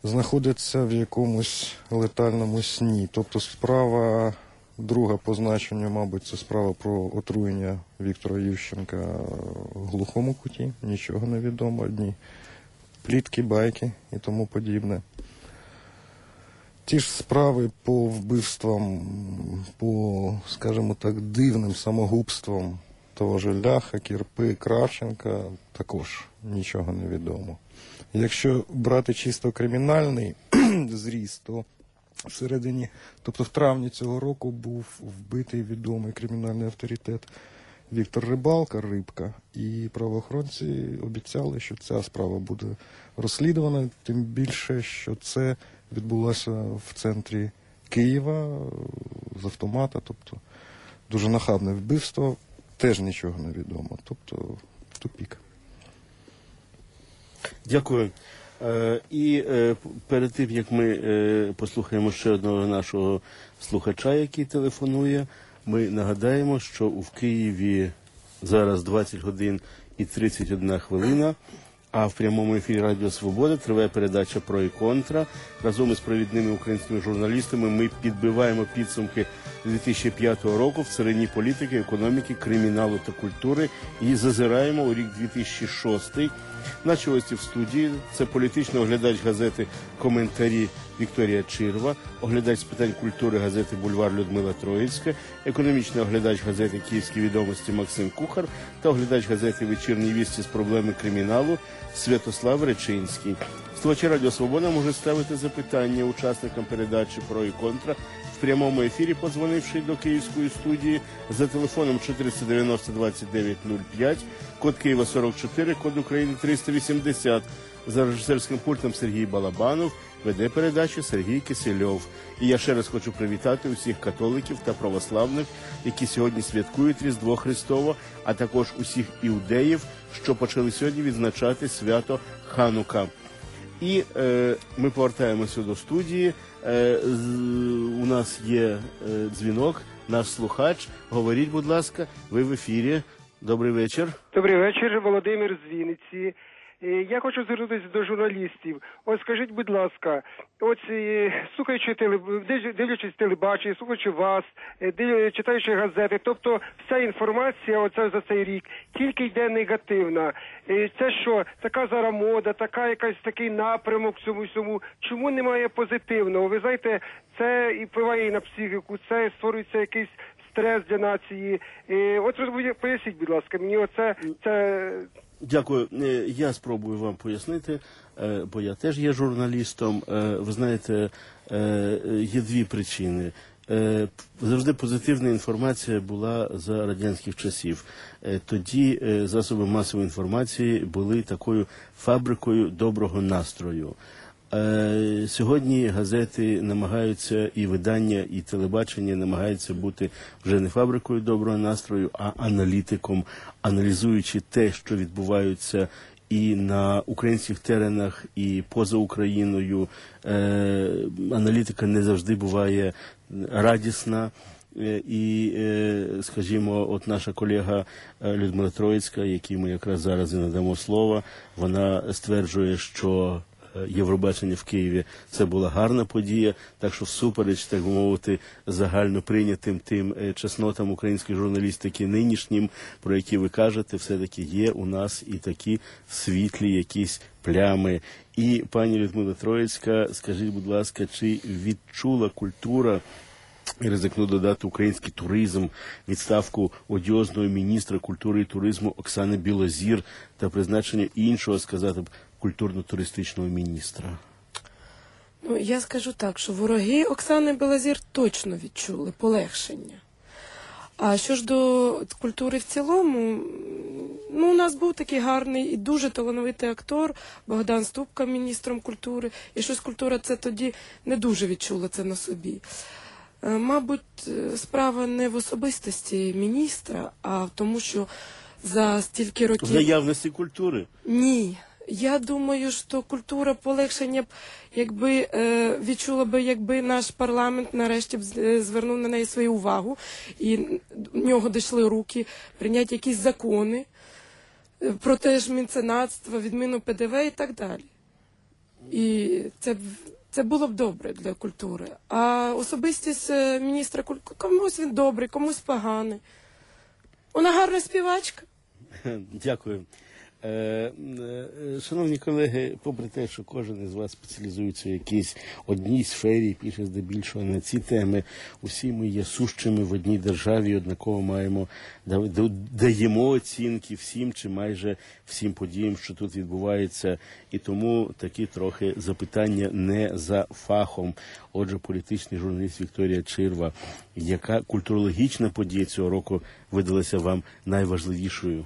знаходиться в якомусь летальному сні. Тобто справа друга по значенню, мабуть, це справа про отруєння Віктора Ющенка в глухому куті. Нічого не відомо. Одні плітки, байки і тому подібне. Ті ж справи по вбивствам, по, скажімо так, дивним самогубствам того ж Ляха, Кірпи, Кравченка, також нічого не відомо. Якщо брати чисто кримінальний зріз, то всередині, тобто в травні цього року був вбитий відомий кримінальний авторитет Віктор Рибалка, Рибка, і правоохоронці обіцяли, що ця справа буде розслідувана, тим більше, що це відбулося в центрі Києва з автомата, тобто дуже нахабне вбивство, теж нічого не відомо, тобто тупік. Дякую. І перед тим, як ми послухаємо ще одного нашого слухача, який телефонує, ми нагадаємо, що в Києві зараз 20 годин і 31 хвилина, а в прямому ефірі Радіо Свобода триває передача «Про і контра». Разом із провідними українськими журналістами ми підбиваємо підсумки 2005 року в царині політики, економіки, криміналу та культури і зазираємо у рік 2006. Наші гості в студії – це політичний оглядач газети «Коментарі» Вікторія Чирва, оглядач з питань культури газети «Бульвар» Людмила Троїцька, економічний оглядач газети «Київські відомості» Максим Кухар та оглядач газети «Вечірні вісті» з проблеми криміналу Святослав Речинський. Слухачі Радіо Свобода можуть ставити запитання учасникам передачі «Про і контра» в прямому ефірі, подзвонивши до Київської студії за телефоном 490-2905, код Києва 44, код України 380. За режисерським пультом Сергій Балабанов, веде передачу Сергій Кисельов. І я ще раз хочу привітати усіх католиків та православних, які сьогодні святкують Різдво Христово, а також усіх іудеїв, що почали сьогодні відзначати свято Ханука. І ми повертаємося до студії. У нас є дзвінок, наш слухач. Говоріть, будь ласка, ви в ефірі. Добрий вечір. Добрий вечір, Володимир з Вінниці. Я хочу звернутися до журналістів. Ось скажіть, будь ласка, слухаючи дивлячись телебачення, слухаючи вас, читаючи газети, тобто вся інформація оце за цей рік тільки йде негативна. Це що, така зараз мода, такий напрямок всьому. Чому немає позитивного? Ви знаєте, це і впливає і на психіку, це створюється якийсь стрес для нації. От поясніть, будь ласка, мені це... Дякую. Я спробую вам пояснити, бо я теж є журналістом. Ви знаєте, є дві причини. Завжди позитивна інформація була за радянських часів. Тоді засоби масової інформації були такою фабрикою доброго настрою. Сьогодні газети намагаються, і видання, і телебачення намагаються бути вже не фабрикою доброго настрою, а аналітиком, аналізуючи те, що відбувається і на українських теренах, і поза Україною. Аналітика не завжди буває радісна. І, скажімо, от наша колега Людмила Троїцька, якій ми якраз зараз і надамо слово, вона стверджує, що Євробачення в Києві – це була гарна подія, так що всупереч, так би мовити, загально прийнятим тим чеснотам української журналістики нинішнім, про які ви кажете, все-таки є у нас і такі світлі якісь плями. І, пані Людмила Троїцька, скажіть, будь ласка, чи відчула культура, і ризикну додати український туризм, відставку одіозного міністра культури і туризму Оксани Білозір та призначення іншого, сказати б, культурно-туристичного міністра? Ну, я скажу так, що вороги Оксани Білозір точно відчули полегшення. А що ж до культури в цілому, ну, у нас був такий гарний і дуже талановитий актор Богдан Ступка міністром культури, і щось культура це тоді не дуже відчула це на собі. Мабуть, справа не в особистості міністра, а в тому, що за стільки років... В наявності культури? Ні. Я думаю, що культура полегшення б, якби відчула б, якби наш парламент нарешті б звернув на неї свою увагу, і в нього дійшли руки прийняти якісь закони про те ж меценатство, відміну ПДВ і так далі. І це було б добре для культури. А особистість міністра культури, комусь він добрий, комусь поганий. Вона гарна співачка. Дякую. Шановні колеги, попри те, що кожен із вас спеціалізується в якійсь одній сфері, пише здебільшого на ці теми, усі ми є сущими в одній державі, однаково даємо оцінки всім чи майже всім подіям, що тут відбувається, і тому такі трохи запитання не за фахом. Отже, політичний журналіст Вікторія Чирва, яка культурологічна подія цього року видалася вам найважливішою?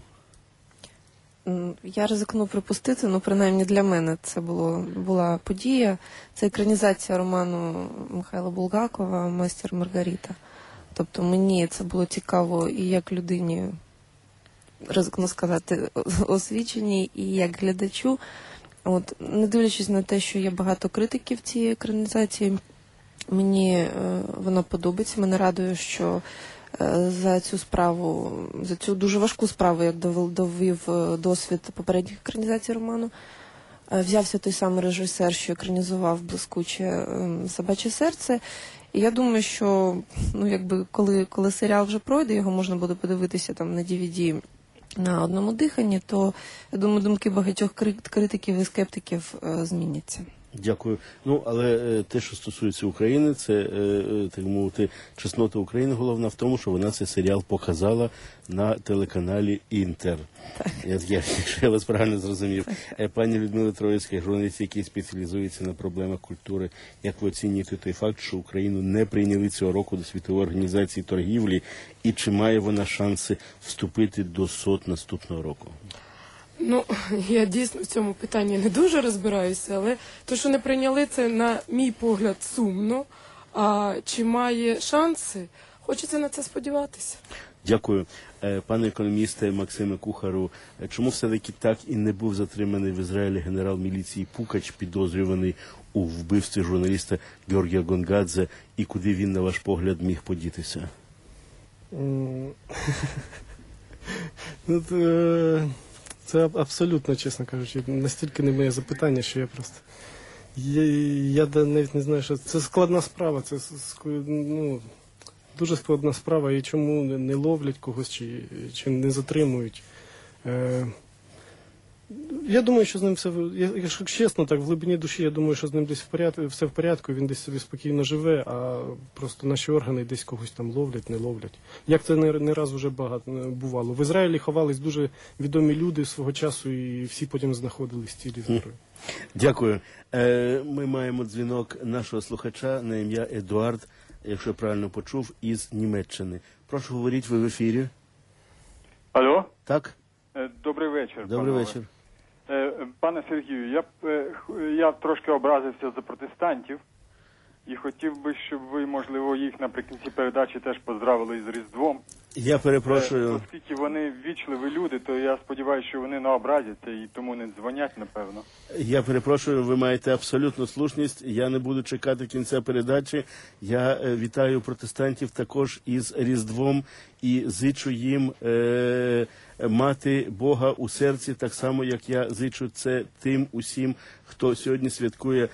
Я ризикну припустити, принаймні для мене це була подія. Це екранізація роману Михайла Булгакова «Майстер Маргарита». Тобто мені це було цікаво і як людині, ризикну сказати, освіченій, і як глядачу. Не дивлячись на те, що є багато критиків цієї екранізації, мені вона подобається. Мене радує, що за цю дуже важку справу, як довів досвід попередніх екранізацій роману, взявся той самий режисер, що екранізував блискуче «Собаче серце». І я думаю, що коли серіал вже пройде, його можна буде подивитися там на DVD на одному диханні, то, я думаю, думки багатьох критиків і скептиків зміняться. Дякую. Але те, що стосується України, це, так мовити, чеснота України головна в тому, що вона цей серіал показала на телеканалі «Інтер». Якщо я вас правильно зрозумів. Пані Людмила Троїцька, журналіст, який спеціалізується на проблемах культури, як ви оцінюєте той факт, що Україну не прийняли цього року до Світової організації торгівлі, і чи має вона шанси вступити до СОТ наступного року? Я дійсно в цьому питанні не дуже розбираюся, але те, що не прийняли, це, на мій погляд, сумно. А чи має шанси, хочеться на це сподіватися. Дякую. Пане економісте Максиме Кухару, чому все-таки так і не був затриманий в Ізраїлі генерал міліції Пукач, підозрюваний у вбивстві журналіста Георгія Гонгадзе, і куди він, на ваш погляд, міг подітися? Це абсолютно, чесно кажучи, настільки не моє запитання, що я просто... Я навіть не знаю, що це складна справа, це дуже складна справа, і чому не ловлять когось, чи не затримують. Я думаю, що з ним все, якщо чесно, так в глибині душі, я думаю, що з ним десь все в порядку, він десь собі спокійно живе, а просто наші органи десь когось там ловлять, не ловлять. Як це не раз вже багато бувало. В Ізраїлі ховались дуже відомі люди свого часу, і всі потім знаходились цілі здорові. Дякую. Ми маємо дзвінок нашого слухача на ім'я Едуард, якщо я правильно почув, із Німеччини. Прошу, говоріть, ви в ефірі. Алло? Так? Добрий вечір. Добрий вечір. Пане Сергію, я трошки образився за протестантів і хотів би, щоб ви, можливо, їх наприкінці передачі теж поздравили із Різдвом. Я перепрошую. Оскільки вони ввічливі люди, то я сподіваюся, що вони не образяться і тому не дзвонять, напевно. Я перепрошую, ви маєте абсолютну слушність. Я не буду чекати кінця передачі. Я вітаю протестантів також із Різдвом і зичу їм мати Бога у серці, так само, як я зичу це тим усім, хто сьогодні святкує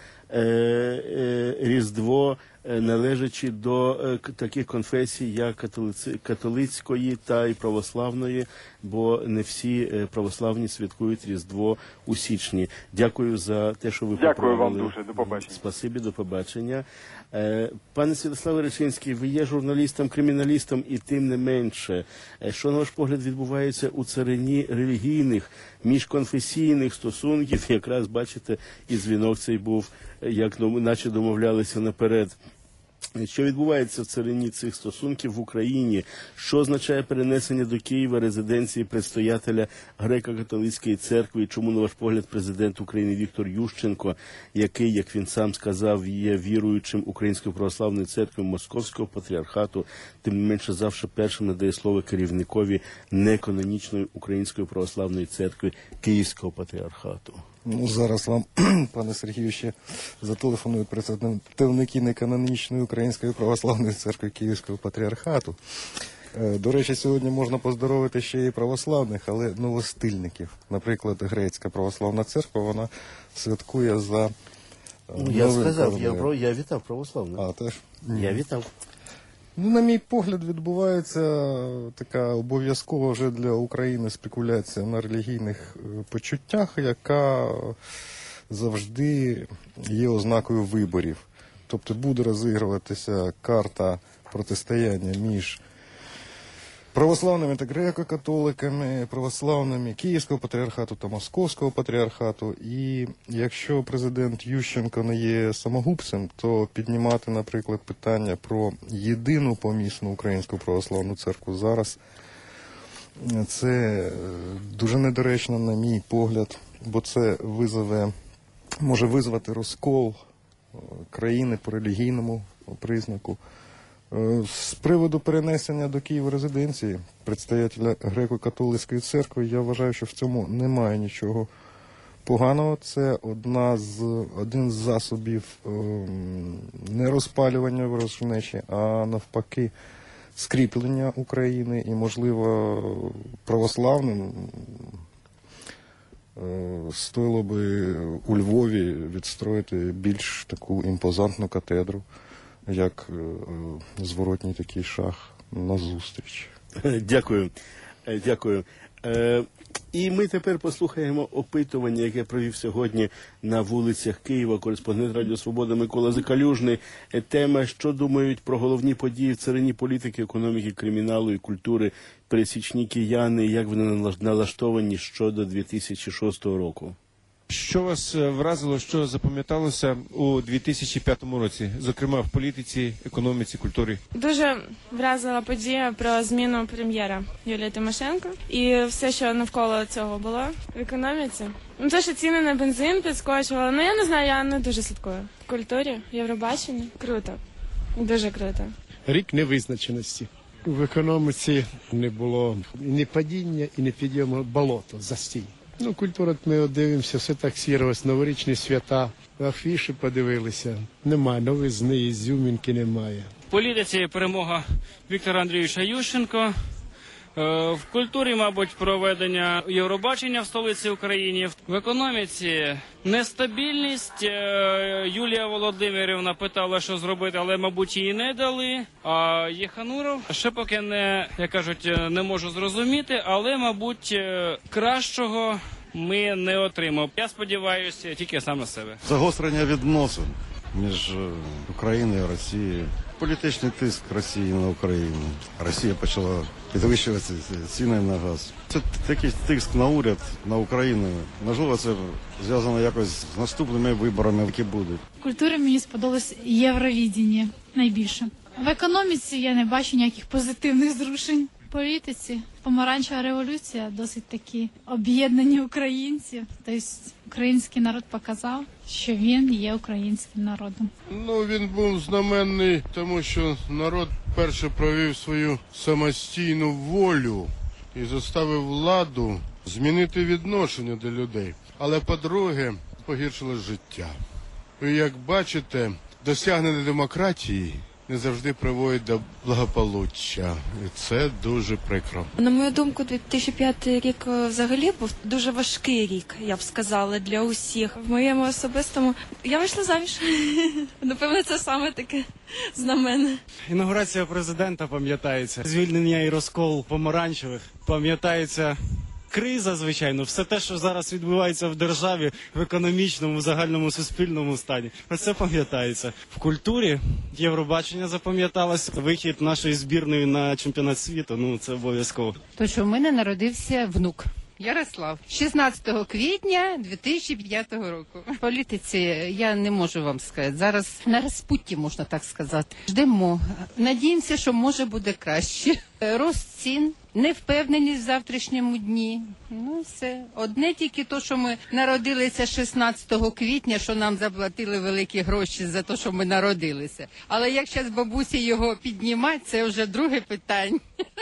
Різдво, належачи до таких конфесій, як католицької та й православної, бо не всі православні святкують Різдво у січні. Дякую за те, що ви Дякую вам дуже. До побачення. Спасибі, до побачення. Пане Святославе Речинський, ви є журналістом, криміналістом, і тим не менше, що, на ваш погляд, відбувається у царині релігійних, міжконфесійних стосунків? Якраз, бачите, і дзвінок цей був, як наче домовлялися наперед. Що відбувається в царині цих стосунків в Україні? Що означає перенесення до Києва резиденції предстоятеля Греко-католицької церкви? І чому, на ваш погляд, президент України Віктор Ющенко, який, як він сам сказав, є віруючим Української православної церкви Московського патріархату, тим не менше завжди першим надає слово керівникові неканонічної Української православної церкви Київського патріархату? Зараз вам, пане Сергію, ще зателефонують представники неканонічної Української православної церкви Київського патріархату. До речі, сьогодні можна поздоровити ще і православних, але новостильників. Наприклад, Грецька православна церква, вона святкує за Я новим сказав, календарем. я вітав православних. А, теж? Я вітав. Ну, на мій погляд, відбувається така обов'язкова вже для України спекуляція на релігійних почуттях, яка завжди є ознакою виборів. Тобто буде розігруватися карта протистояння між православними та греко-католиками, православними Київського патріархату та Московського патріархату. І якщо президент Ющенко не є самогубцем, то піднімати, наприклад, питання про єдину помісну українську православну церкву зараз це дуже недоречно, на мій погляд, бо це може визвати розкол країни по релігійному признаку. З приводу перенесення до Києва резиденції предстоятеля Греко-католицької церкви, я вважаю, що в цьому немає нічого поганого. Це один з засобів не розпалювання ворожнечі, а навпаки скріплення України і, можливо, православним стоїло би у Львові відстроїти більш таку імпозантну катедру, як зворотній такий шаг назустріч. Дякую. Дякую. І ми тепер послухаємо опитування, яке провів сьогодні на вулицях Києва кореспондент Радіо Свобода Микола Закалюжний. Тема «Що думають про головні події в царині політики, економіки, криміналу і культури пересічні кияни, як вони налаштовані щодо 2006 року?» Що вас вразило, що запам'яталося у 2005 році, зокрема в політиці, економіці, культурі? Дуже вразила подія про зміну прем'єра Юлії Тимошенко і все, що навколо цього було в економіці. Ну, те, що ціни на бензин підскочували, ну я не знаю, я не дуже слідкую. В культурі, Євробаченні. Круто. Дуже круто. Рік невизначеності. В економіці не було ні падіння, і не підйому, болото, застій. Ну, культура, ми дивимося, все так сірилось, новорічні свята, афіші подивилися. Немає новизни, ізюмінки немає. В політиці перемога Віктора Андрійовича Ющенко. В культурі, мабуть, проведення Євробачення в столиці України. В економіці нестабільність. Юлія Володимирівна питала, що зробити, але, мабуть, їй не дали. А Єхануров ще поки не, як кажуть, не можу зрозуміти, але, мабуть, кращого ми не отримаємо. Я сподіваюся тільки сам на себе. Загострення відносин між Україною і Росією. Політичний тиск Росії на Україну. Росія почала підвищувати ціни на газ. Це такий тиск на уряд, на Україну. Можливо, це зв'язано якось з наступними виборами, які будуть. В культурі мені сподобалось Євровідіння найбільше. В економіці я не бачу ніяких позитивних зрушень. В політиці помаранчева революція, досить такі об'єднані українці. Тобто український народ показав, що він є українським народом. Ну, він був знаменний, тому що народ перше провів свою самостійну волю і заставив владу змінити відношення до людей. Але, по-друге, погіршило життя. І, як бачите, досягнення демократії не завжди приводить до благополуччя. І це дуже прикро. На мою думку, 2005 рік взагалі був дуже важкий рік, я б сказала, для усіх. В моєму особистому я вийшла заміж. Напевно, це саме таке знамене. Інаугурація президента пам'ятається, звільнення і розкол помаранчевих пам'ятається. Криза, звичайно, все те, що зараз відбувається в державі, в економічному, в загальному суспільному стані. Про це пам'ятається. В культурі Євробачення запам'яталось. Вихід нашої збірної на чемпіонат світу, ну це обов'язково. То, що в мене народився внук. Ярослав, 16 квітня 2005 року. В політиці я не можу вам сказати. Зараз на розпутті, можна так сказати. Ждемо. Надіємося, що може буде краще. Рост цін, невпевненість в завтрашньому дні. Ну все. Одне тільки то, що ми народилися 16 квітня, що нам заплатили великі гроші за те, що ми народилися. Але як зараз бабусі його піднімати, це вже друге питання.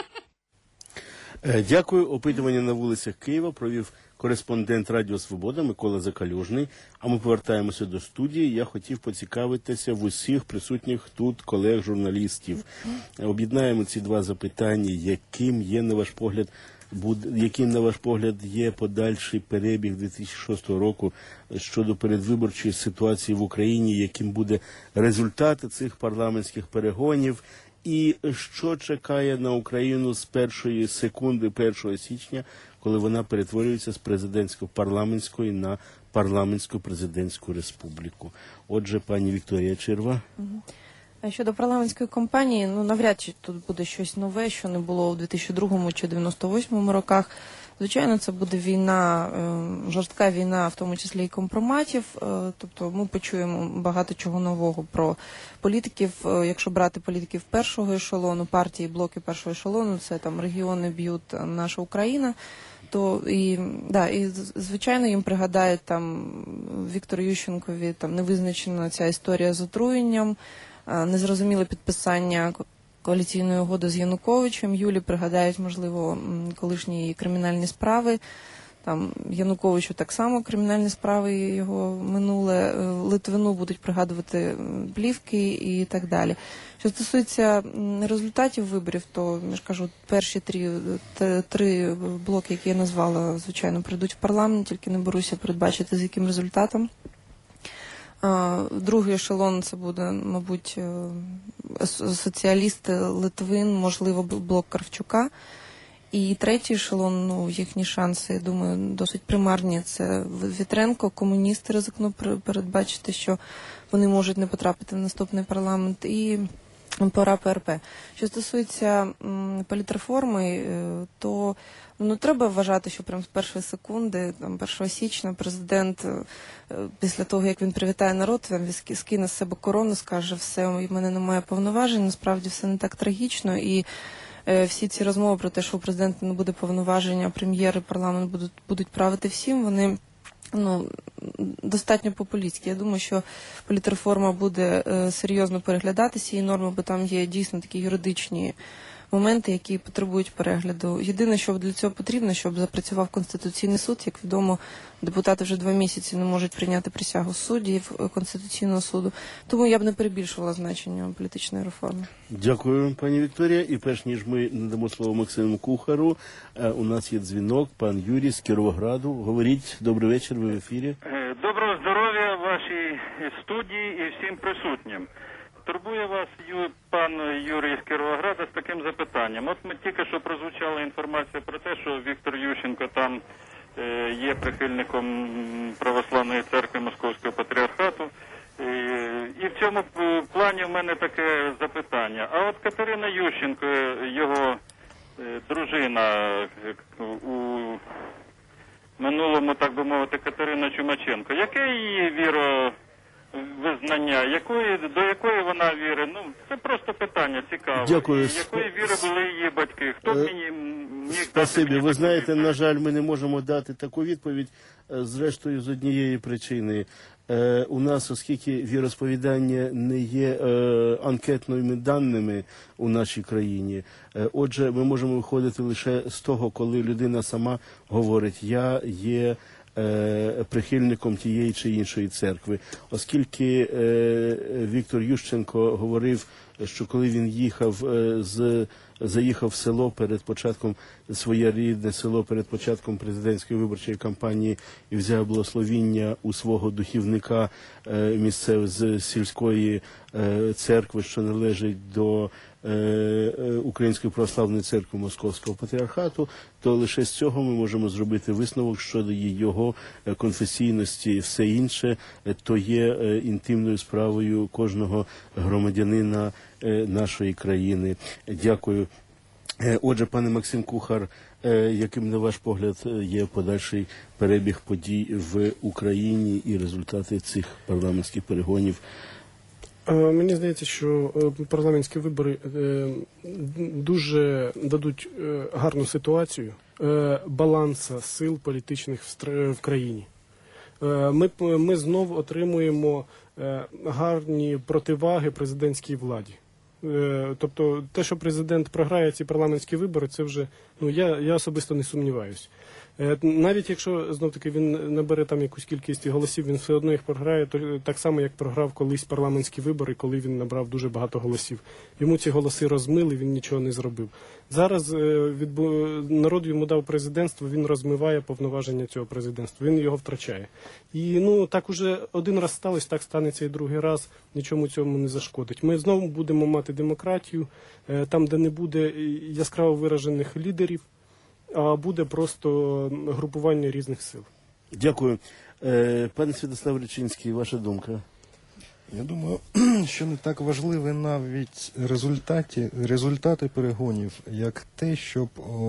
Дякую. Опитування на вулицях Києва провів кореспондент Радіо Свобода Микола Закалюжний. А ми повертаємося до студії. Я хотів поцікавитися в усіх присутніх тут колег-журналістів. Об'єднаємо ці два запитання. Яким є, на ваш погляд, яким, на ваш погляд, є подальший перебіг 2006 року щодо передвиборчої ситуації в Україні, яким буде результат цих парламентських перегонів, і що чекає на Україну з першої секунди 1 січня, коли вона перетворюється з президентсько-парламентської на парламентсько-президентську республіку. Отже, пані Вікторія Чирва. А щодо парламентської кампанії, навряд чи тут буде щось нове, що не було у 2002 чи 98 роках. Звичайно, це буде війна, жорстка війна, в тому числі і компроматів. Тобто ми почуємо багато чого нового про політиків. Якщо брати політиків першого ешелону, партії, блоки першого ешелону, це там регіони б'ють, наша Україна. То і звичайно їм пригадають там Віктору Ющенкові там невизначена ця історія з отруєнням, незрозуміле підписання коаліційної угоди з Януковичем. Юлі пригадають, можливо, колишні кримінальні справи. Там Януковичу так само кримінальні справи, його минуле. Литвину будуть пригадувати плівки і так далі. Що стосується результатів виборів, то, я ж кажу, перші три блоки, які я назвала, звичайно, прийдуть в парламент, тільки не беруся передбачити, з яким результатом. Другий ешелон – це буде, мабуть, соціалісти, Литвин, можливо, блок Кравчука. І третій ешелон, їхні шанси, я думаю, досить примарні. Це Вітренко, комуністи, ризикну передбачити, що вони можуть не потрапити в наступний парламент. І пора ПРП. Що стосується політреформи, то треба вважати, що прямо з першої секунди, 1 січня, президент, після того, як він привітає народ, він скине з себе корону, скаже, все, в мене немає повноважень, насправді все не так трагічно. І всі ці розмови про те, що у президента не буде повноважень, а прем'єр і парламент будуть правити всім, вони достатньо популістські. Я думаю, що політреформа буде серйозно переглядатися, і норми, бо там є дійсно такі юридичні моменти, які потребують перегляду. Єдине, що для цього потрібно, щоб запрацював Конституційний суд. Як відомо, депутати вже 2 місяці не можуть прийняти присягу суддів Конституційного суду. Тому я б не перебільшувала значення політичної реформи. Дякую, пані Вікторія. І перш ніж ми надамо слово Максиму Кухару, у нас є дзвінок, пан Юрій з Кіровограду. Говоріть, добрий вечір, ви в ефірі. Доброго здоров'я вашій студії і всім присутнім. Турбує вас пан Юрій з Кіровограда з таким запитанням. От ми тільки що прозвучала інформація про те, що Віктор Ющенко там є прихильником Православної церкви Московського патріархату. І в цьому плані в мене таке запитання. А от Катерина Ющенко, його дружина, у минулому, так би мовити, Катерина Чумаченко, яке її визнання, до якої вона віри? Це просто питання цікаве. Дякую. Якої віри були її батьки? Хто мені міг дати? Спасибі. Ви знаєте, на жаль, ми не можемо дати таку відповідь, зрештою, з однієї причини. У нас, оскільки віросповідання не є анкетними даними у нашій країні, отже, ми можемо виходити лише з того, коли людина сама говорить, я є прихильником тієї чи іншої церкви. Оскільки Віктор Ющенко говорив, що коли він заїхав в село перед початком, своє рідне село перед початком президентської виборчої кампанії і взяв благословіння у свого духівника місцевого з сільської церкви, що належить до Української православної церкви Московського патріархату, то лише з цього ми можемо зробити висновок щодо його конфесійності. Все інше то є інтимною справою кожного громадянина нашої країни. Дякую. Отже, пане Максим Кухар, яким, на ваш погляд, є подальший перебіг подій в Україні і результати цих парламентських перегонів? Мені здається, що парламентські вибори дуже дадуть гарну ситуацію балансу сил політичних в країні. Ми знову отримуємо гарні противаги президентській владі. Тобто те, що президент програє ці парламентські вибори, це вже, я особисто не сумніваюся. Навіть якщо, знов-таки, він набере там якусь кількість голосів, він все одно їх програє, так само, як програв колись парламентські вибори, коли він набрав дуже багато голосів. Йому ці голоси розмили, він нічого не зробив. Зараз народ йому дав президентство, він розмиває повноваження цього президентства, він його втрачає. І так уже один раз сталося, так станеться і другий раз, нічому цьому не зашкодить. Ми знову будемо мати демократію, там, де не буде яскраво виражених лідерів, а буде просто групування різних сил. Дякую. Пане Святослав Речинський, ваша думка? Я думаю, що не так важливі навіть результати перегонів, як те, щоб,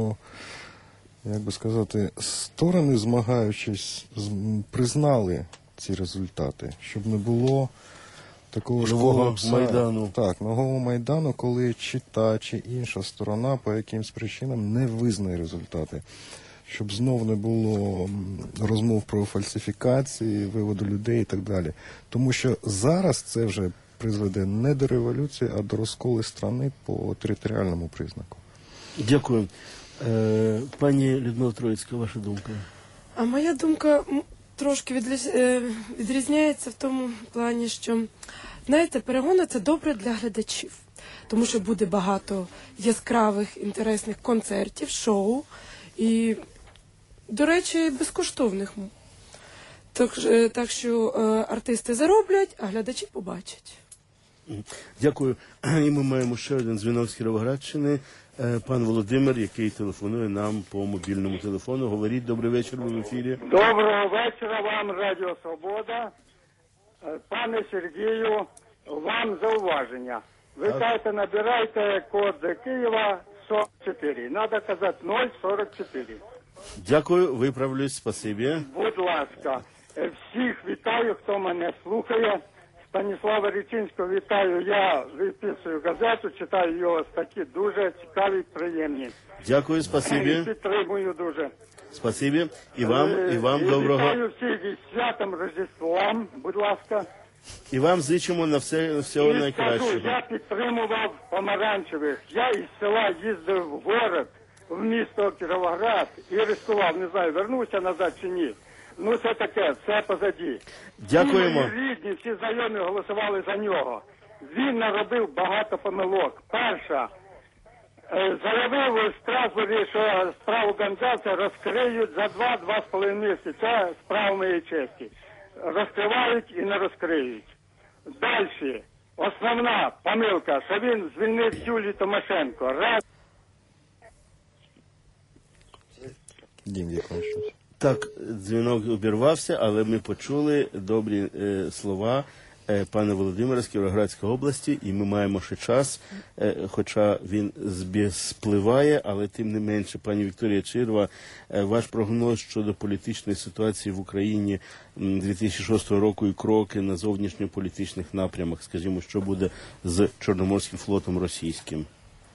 як би сказати, сторони, змагаючись, признали ці результати, щоб не було такого нового Майдану. Так, нового Майдану, коли та чи інша сторона по якимсь причинам не визнає результати. Щоб знов не було розмов про фальсифікації, виводу людей і так далі. Тому що зараз це вже призведе не до революції, а до розколу країни по територіальному признаку. Дякую. Пані Людмила Троїцька, ваша думка? А моя думка трошки відрізняється в тому плані, що, знаєте, перегони – це добре для глядачів. Тому що буде багато яскравих, інтересних концертів, шоу і, до речі, безкоштовних. Так що артисти зароблять, а глядачі побачать. Дякую. І ми маємо ще один дзвінок з Кіровоградщини. Пан Володимир, який телефонує нам по мобільному телефону. Говоріть, добрий вечір, ви в ефірі. Доброго вечора вам, Радіо Свобода. Пане Сергію, вам зауваження. Ви кажете, набирайте код Києва 44. Надо казати 044. Дякую, виправлюсь, спасибі. Будь ласка, всіх вітаю, хто мене слухає. Станіслава Речинського вітаю. Я виписую газету, читаю його статті, дуже цікаві, приємні. Дякую, спасибі. Підтримую дуже. Спасибі. І вам доброго. Вітаю всіх із святом Рождеством, будь ласка. І вам зичимо на всього найкращого. Я підтримував помаранчевих. Я із села їздив в город, в місто Кіровоград і арестував. Не знаю, вернуся назад чи ні. Ну, це таке, все позаді. Дякуємо. Всі мої рідні, всі знайомі голосували за нього. Він наробив багато помилок. Перша, заявив у Страсбурзі, що справу Гонзавця розкриють за 2-2,5 місяці. Це справа моєї честі. Розкривають і не розкриють. Далі. Основна помилка, що він звільнив Юлію Тимошенко. Дім закінчився. Так, дзвінок обірвався, але ми почули добрі слова пана Володимира з Кіровоградської області, і ми маємо ще час, хоча він спливає, але тим не менше, пані Вікторія Чирва, ваш прогноз щодо політичної ситуації в Україні 2006 року і кроки на зовнішньополітичних напрямах, скажімо, що буде з Чорноморським флотом російським?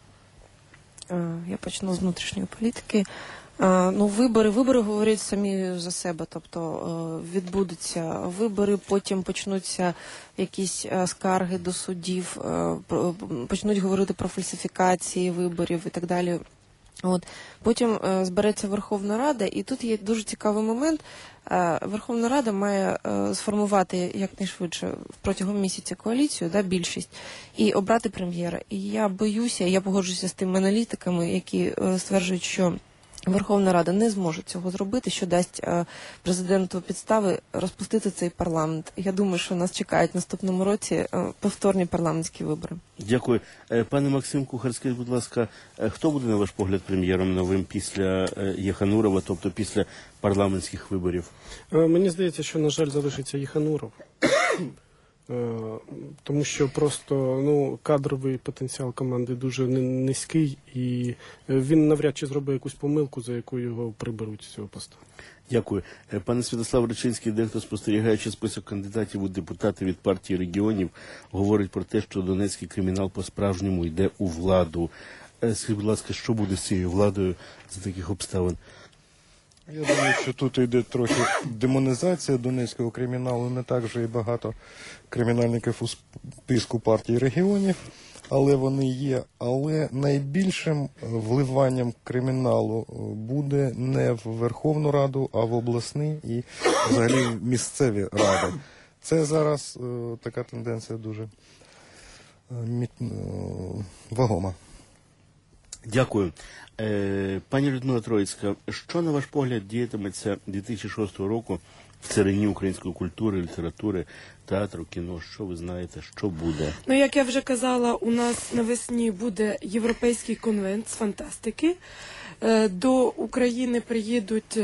Я почну з внутрішньої політики. Вибори говорять самі за себе, тобто відбудуться вибори, потім почнуться якісь скарги до судів, почнуть говорити про фальсифікації виборів і так далі. Потім збереться Верховна Рада, і тут є дуже цікавий момент. Верховна Рада має сформувати якнайшвидше протягом місяця коаліцію, більшість, і обрати прем'єра. І я боюся, я погоджуюся з тими аналітиками, які стверджують, що Верховна Рада не зможе цього зробити, що дасть президенту підстави розпустити цей парламент. Я думаю, що нас чекають в наступному році повторні парламентські вибори. Дякую. Пане Максим Кухар, скажіть, будь ласка, хто буде, на ваш погляд, прем'єром новим після Єханурова, тобто після парламентських виборів? Мені здається, що, на жаль, залишиться Єхануров. Тому що просто кадровий потенціал команди дуже низький, і він навряд чи зробить якусь помилку, за яку його приберуть з цього поста. Дякую. Пане Святослав Речинський, дехто, спостерігаючи список кандидатів у депутати від партії регіонів, говорить про те, що донецький кримінал по-справжньому йде у владу. Скажіть, будь ласка, що буде з цією владою за таких обставин? Я думаю, що тут йде трохи демонізація донецького криміналу, не так вже і багато кримінальників у списку партії регіонів. але вони є. Але найбільшим вливанням криміналу буде не в Верховну Раду, а в обласні і взагалі в місцеві ради. Це зараз така тенденція дуже вагома. Дякую. Пані Людмила Троїцька, що, на ваш погляд, діятиметься 2006 року в царині української культури, літератури, театру, кіно? Що ви знаєте, що буде? Ну, як я вже казала, у нас навесні буде Європейський конвент з фантастики. До України приїдуть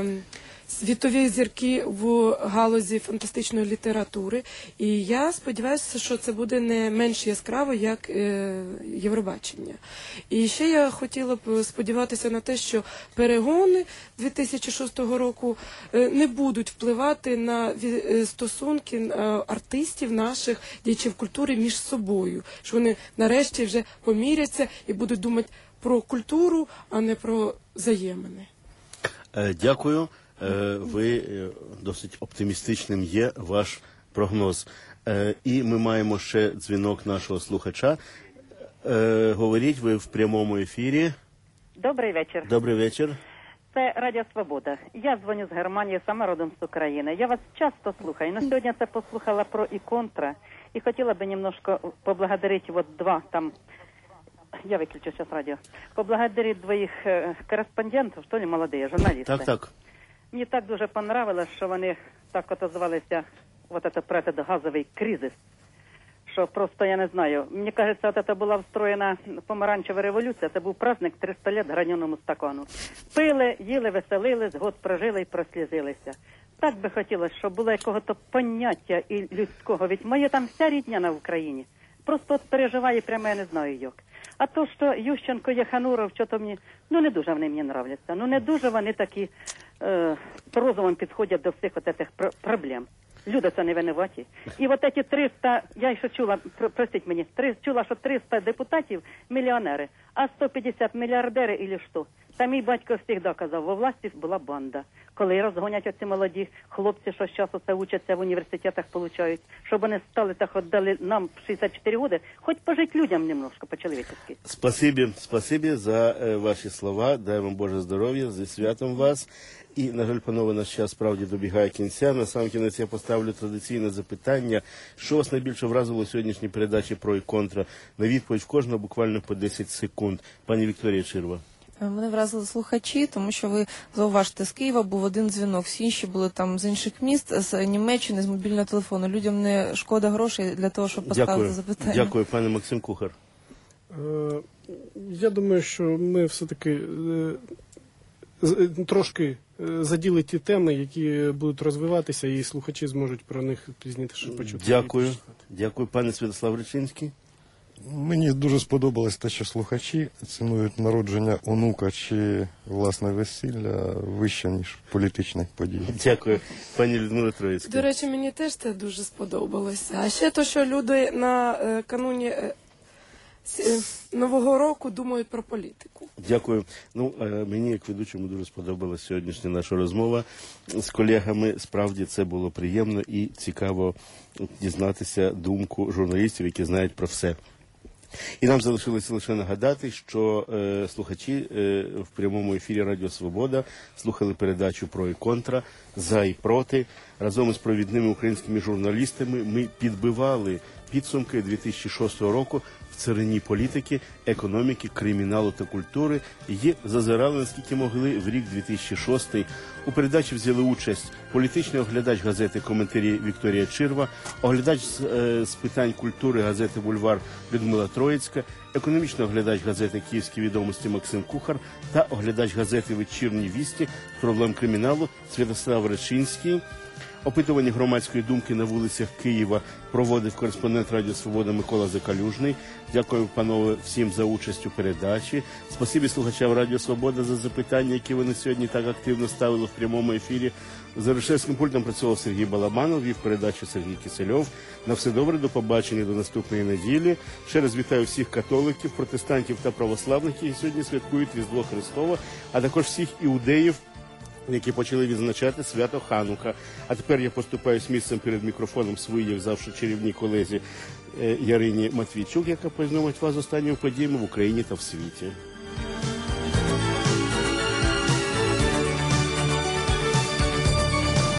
світові зірки в галузі фантастичної літератури. І я сподіваюся, що це буде не менш яскраво, як Євробачення. І ще я хотіла б сподіватися на те, що перегони 2006 року не будуть впливати на стосунки артистів наших, діячів культури між собою. Що вони нарешті вже поміряться і будуть думати про культуру, а не про взаємини. Дякую. Ви досить оптимістичним є ваш прогноз. І ми маємо ще дзвінок нашого слухача. Говоріть, ви в прямому ефірі. Добрий вечір. Добрий вечір. Це Радіо Свобода. Я дзвоню з Германії, сама родом з України. Я вас часто слухаю, но сьогодні це послухала про і контра. І хотіла би немножко поблагодарити вот два там... Я выключу сейчас радио. Поблагодарить двоих кореспондентів, що ли, молоді, журналісти. Так. Мені так дуже понравилось, що вони так отозвалися, вот это про этот газовий кризис, що просто, я не знаю, мені кажеться, от это була встроєна помаранчева революція, це був праздник 300 лет граненому стакану. Пили, їли, веселились, год прожили і прослізилися. Так би хотілося, щоб було якого-то поняття і людського, ведь моє там вся рідня на Україні. Просто от переживає прямо, я не знаю як. А то, що Ющенко, Єхануров, що-то мені, не дуже вони мені нравляться. Не дуже вони такі по-розумом підходять до всіх от цих проблем. Люди це не винуваті. І от ці 300, я ще чула, простіть мені, чула, що 300 депутатів мільйонери, а 150 мільярдери или що. Та мій батько завжди казав, во власті була банда. Коли розгонять оці молоді хлопці, що зараз оце учаться в університетах, получають, щоб вони стали так віддали нам 64 роки, хоч пожити людям немножко по-чоловічески. Спасибі за ваші слова, дай вам Боже здоров'я, зі святом вас. І, на жаль, панове, наш час справді добігає кінця. На сам кінець я поставлю традиційне запитання. Що вас найбільше вразило у сьогоднішній передачі «Про і контра»? На відповідь в кожного буквально по 10 секунд. Пані Вікторія Чирва. Мене вразили слухачі, тому що ви зауважте, з Києва був один дзвінок, всі інші були там з інших міст, з Німеччини, з мобільного телефону. Людям не шкода грошей для того, щоб поставити запитання. Дякую, пане Максим Кухар. Я думаю, що ми все-таки трошки заділи ті теми, які будуть розвиватися, і слухачі зможуть про них пізніше почути. Дякую, пане Святослав Речинський. Мені дуже сподобалось те, що слухачі цінують народження онука чи власне весілля вище, ніж політичних подій. Дякую, пані Людмила Троїцька. До речі, мені теж це дуже сподобалося. А ще то, що люди на кануні Нового року думають про політику. Дякую. Мені, як ведучому, дуже сподобалася сьогоднішня наша розмова з колегами. Справді, це було приємно і цікаво дізнатися думку журналістів, які знають про все. І нам залишилося лише нагадати, що слухачі в прямому ефірі Радіо Свобода слухали передачу «Про і контра», «За і проти». Разом із провідними українськими журналістами ми підбивали підсумки 2006 року в царині політики, економіки, криміналу та культури і зазирали, наскільки могли, в рік 2006. У передачі взяли участь політичний оглядач газети «Коментарі» Вікторія Чирва, оглядач з питань культури газети «Бульвар» Людмила Троїцька, економічний оглядач газети «Київські відомості» Максим Кухар та оглядач газети «Вечірні вісті» з проблем криміналу Святослав Речинський. Опитування громадської думки на вулицях Києва проводив кореспондент Радіо Свобода Микола Закалюжний. Дякую, панове, всім за участь у передачі. Спасибі слухачам Радіо Свобода за запитання, які вони сьогодні так активно ставили в прямому ефірі. За режисерським пультом працював Сергій Балабанов, вів передачу Сергій Кисельов. На все добре, до побачення, до наступної неділі. Ще раз вітаю всіх католиків, протестантів та православних, які сьогодні святкують Різдво Христове, а також всіх іудеїв які почали відзначати свято Ханука. А тепер я поступаюсь місцем перед мікрофоном своїй, як завжди, чарівній колезі Ярині Матвійчук, яка познайомить вас з останніми подіями в Україні та в світі.